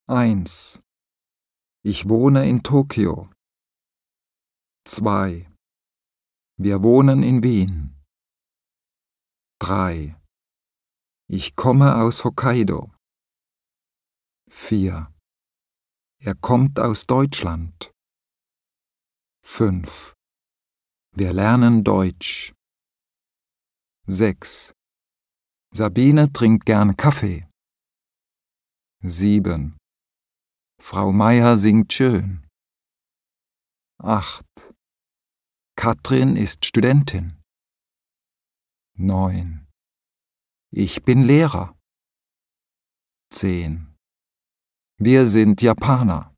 1. Ich wohne in Tokio. 2. Wir wohnen in Wien. 3. Ich komme aus Hokkaido. 4. Er kommt aus Deutschland. 5. Wir lernen Deutsch. 6. Sabine trinkt gern Kaffee. 7. Frau Meier singt schön. 8. Katrin ist Studentin. 9. Ich bin Lehrer. 10. Wir sind Japaner.